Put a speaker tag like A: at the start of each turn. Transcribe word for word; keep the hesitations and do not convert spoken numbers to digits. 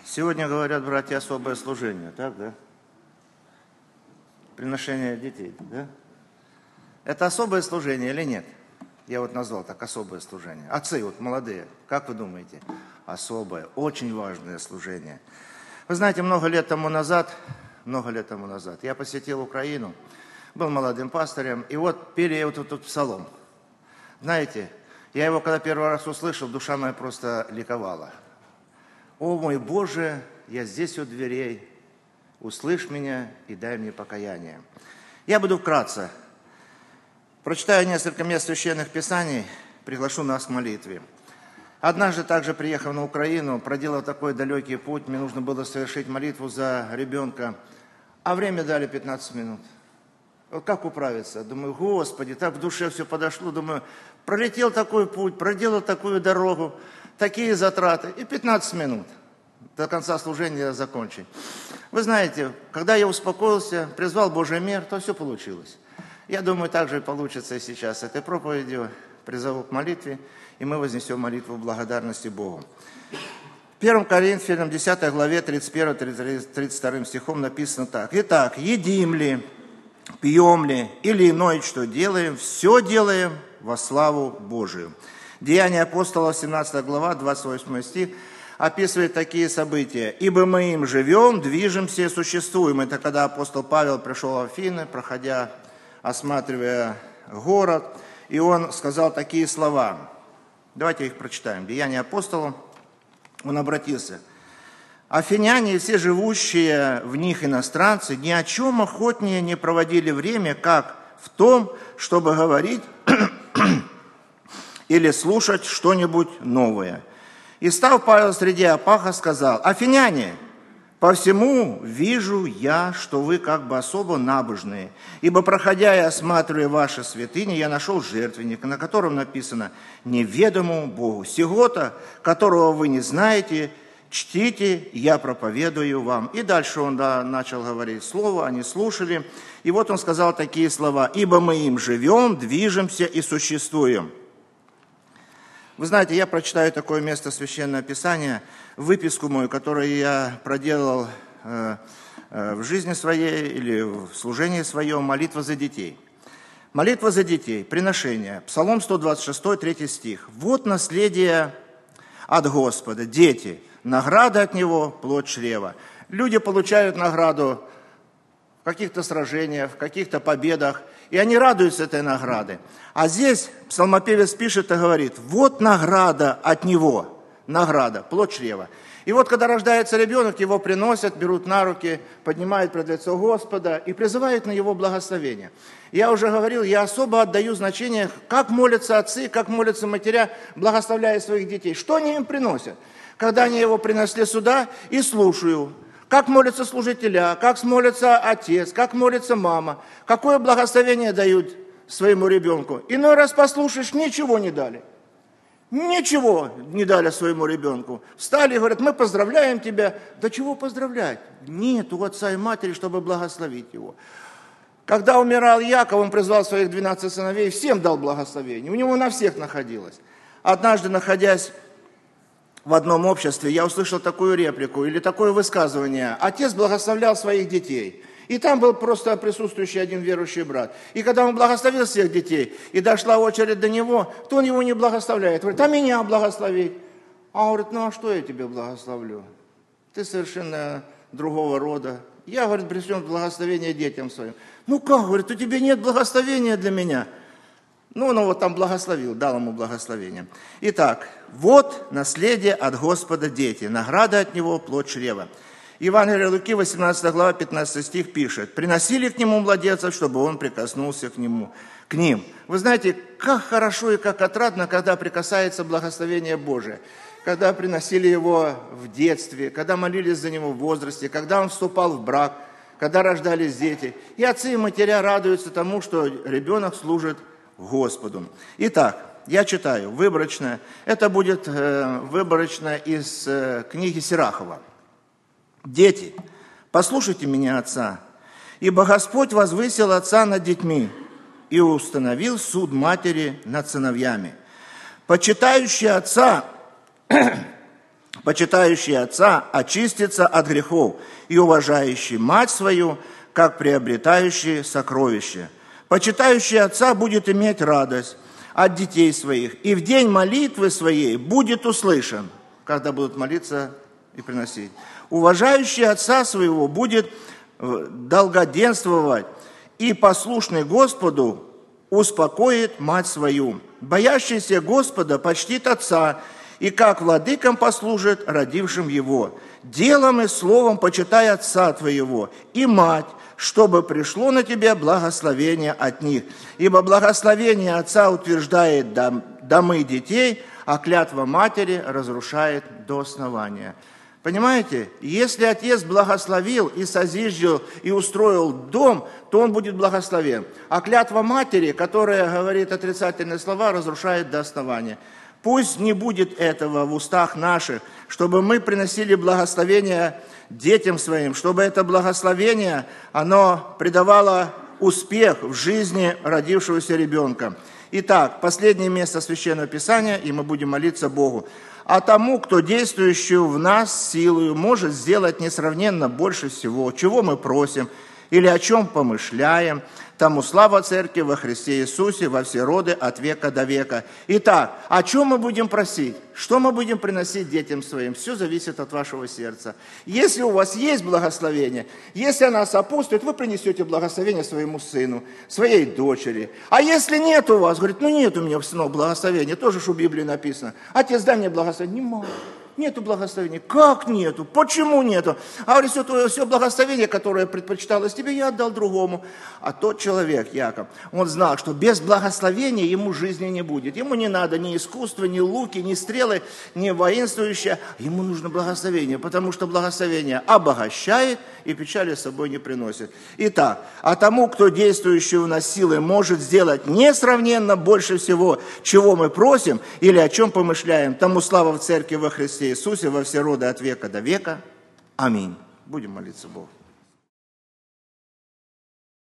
A: Сегодня, говорят, братья, особое служение, так, да? Приношение детей, да? Это особое служение или нет? Я вот назвал так, особое служение. Отцы, вот молодые, как вы думаете? Особое, очень важное служение. Вы знаете, много лет тому назад, много лет тому назад, я посетил Украину, был молодым пастырем, и вот пели я вот этот псалом. Знаете, я его когда первый раз услышал, душа моя просто ликовала. «О мой Боже, я здесь у дверей, услышь меня и дай мне покаяние». Я буду вкратце. Прочитаю несколько мест священных писаний, приглашу нас к молитве. Однажды, также приехав на Украину, проделав такой далекий путь, мне нужно было совершить молитву за ребенка, а время дали пятнадцать минут. Вот как управиться? Думаю, Господи, так в душе все подошло. Думаю, пролетел такой путь, проделал такую дорогу, такие затраты, и пятнадцать минут до конца служения закончить. Вы знаете, когда я успокоился, призвал Божий мир, то все получилось. Я думаю, так же и получится и сейчас. Этой проповедью призову к молитве, и мы вознесем молитву благодарности Богу. В первом Коринфянам десятой главе тридцать первым тридцать вторым стихом написано так. «Итак, едим ли, пьем ли или иное, что делаем, все делаем во славу Божию». Деяния апостолов, семнадцатая глава, двадцать восьмой стих, описывает такие события. «Ибо мы им живем, движемся и существуем». Это когда апостол Павел пришел в Афины, проходя, осматривая город, и он сказал такие слова. Давайте их прочитаем. Деяния апостолов. Он обратился. «Афиняне и все живущие в них иностранцы ни о чем охотнее не проводили время, как в том, чтобы говорить или слушать что-нибудь новое. И став Павел среди Апаха, сказал: Афиняне, по всему вижу я, что вы как бы особо набожные, ибо, проходя и осматривая ваши святыни, я нашел жертвенник, на котором написано «Неведомому Богу, сего-то, которого вы не знаете, чтите, я проповедую вам». И дальше он да, начал говорить слово, они слушали. И вот он сказал такие слова: «Ибо мы им живем, движемся и существуем». Вы знаете, я прочитаю такое место Священного Писания, выписку мою, которую я проделал э, э, в жизни своей или в служении своем, молитва за детей. Молитва за детей, приношение. Псалом сто двадцать шесть, третий стих. «Вот наследие от Господа, дети, награда от Него, плод чрева». Люди получают награду в каких-то сражениях, в каких-то победах, и они радуются этой награде. А здесь псалмопевец пишет и говорит: вот награда от него, награда, плод чрева. И вот когда рождается ребенок, его приносят, берут на руки, поднимают пред лицо Господа и призывают на его благословение. Я уже говорил, я особо отдаю значение, как молятся отцы, как молятся матеря, благословляя своих детей. Что они им приносят? Когда они его принесли сюда, и слушаю, как молятся служителя, как молится отец, как молится мама, какое благословение дают своему ребенку. Иной раз послушаешь, ничего не дали. Ничего не дали своему ребенку. Встали и говорят: мы поздравляем тебя. Да чего поздравлять? Нет у отца и матери, чтобы благословить его. Когда умирал Яков, он призвал своих двенадцать сыновей, всем дал благословение. У него на всех находилось. Однажды, находясь в одном обществе, я услышал такую реплику или такое высказывание: отец благословлял своих детей. И там был просто присутствующий один верующий брат. И когда он благословил всех детей, и дошла очередь до него, то он его не благословляет. Говорит: а меня благословить? А он говорит: ну а что я тебе благословлю? Ты совершенно другого рода. Я, говорит, принесу благословение детям своим. Ну как, говорит, у тебя нет благословения для меня? Ну, он его там благословил, дал ему благословение. Итак, вот наследие от Господа дети, награда от Него, плод чрева. Евангелие Луки, восемнадцатая глава, пятнадцатый стих пишет: «Приносили к Нему младенцев, чтобы Он прикоснулся к, нему, к ним». Вы знаете, как хорошо и как отрадно, когда прикасается благословение Божие. Когда приносили Его в детстве, когда молились за Него в возрасте, когда Он вступал в брак, когда рождались дети. И отцы и матеря радуются тому, что ребенок служит Господу. Итак, я читаю выборочно. Это будет э, выборочно из э, книги Сирахова. «Дети, послушайте меня, отца, ибо Господь возвысил отца над детьми и установил суд матери над сыновьями. Почитающий отца Почитающий отца очистится от грехов, и уважающий мать свою, как приобретающий сокровище. Почитающий отца будет иметь радость от детей своих, и в день молитвы своей будет услышан, когда будут молиться и приносить. Уважающий отца своего будет долгоденствовать, и послушный Господу успокоит мать свою. Боящийся Господа почтит отца, и как владыкам послужит родившим его. Делом и словом почитай отца твоего и мать, чтобы пришло на тебя благословение от них. Ибо благословение отца утверждает домы детей, а клятва матери разрушает до основания. Понимаете, если отец благословил и созиждил и устроил дом, то он будет благословен. А клятва матери, которая говорит отрицательные слова, разрушает до основания. Пусть не будет этого в устах наших, чтобы мы приносили благословение детям своим, чтобы это благословение, оно придавало успех в жизни родившегося ребенка. Итак, последнее место Священного Писания, и мы будем молиться Богу. А тому, кто действующую в нас силою может сделать несравненно больше всего, чего мы просим или о чем помышляем, тому слава Церкви во Христе Иисусе во все роды от века до века. Итак, о чем мы будем просить? Что мы будем приносить детям своим? Все зависит от вашего сердца. Если у вас есть благословение, если она сопутствует, вы принесете благословение своему сыну, своей дочери. А если нет у вас, говорит, ну нет у меня, сынок, благословения, тоже что в Библии написано. Отец, дай мне благословение. Не могу. Нету благословения. Как нету? Почему нету? А говорит, все твое все благословение, которое предпочиталось тебе, я отдал другому. А тот человек, Яков, он знал, что без благословения ему жизни не будет. Ему не надо ни искусства, ни луки, ни стрелы, ни воинствующие. Ему нужно благословение, потому что благословение обогащает и печали с собой не приносит. Итак, а тому, кто действующий в нас силой может сделать несравненно больше всего, чего мы просим или о чем помышляем, тому слава в Церкви во Христе Иисусе во все роды от века до века. Аминь. Будем молиться Богу.